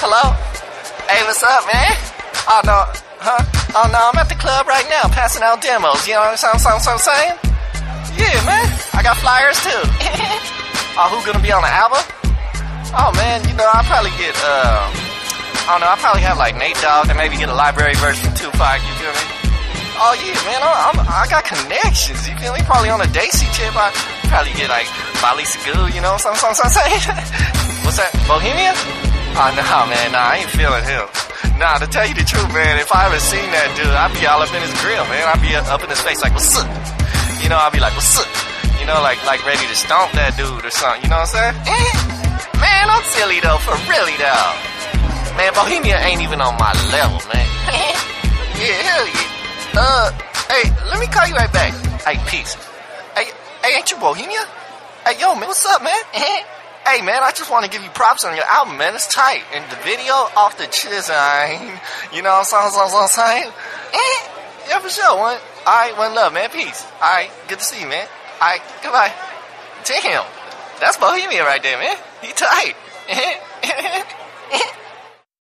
Hello? Hey, what's up, man? Oh, no. Huh? Oh, no, I'm at the club right now passing out demos. You know what I'm saying? Yeah, man. I got flyers, too. Oh, who gonna be on the album? Oh, man, you know, I'll probably get, I don't know, I'll probably have, like, Nate Dogg and maybe get a library version from Tupac, you feel me? Oh, yeah, man, I got connections, you feel me? Probably on a Daisy chip, I probably get, like, Molly Segoo, you know what I'm saying? What's that, Bohemian? Oh, nah, man, nah, I ain't feeling him. Nah, to tell you the truth, man, if I ever seen that dude, I'd be all up in his grill, man. I'd be up in his face like, what's up? You know, I'd be like, what's up? You know, like ready to stomp that dude or something, you know what I'm saying? Man, I'm silly, though, for really, though. Man, Bohemia ain't even on my level, man. Yeah, hell yeah. Hey, let me call you right back. Hey, peace. Hey, ain't you Bohemia? Hey, yo, man, what's up, man? Hey, man, I just want to give you props on your album, man. It's tight. And the video off the chisine. You know what I'm saying? Yeah, for sure. All right, one love, man. Peace. All right, good to see you, man. All right, goodbye. Damn, that's Bohemia right there, man. He tight.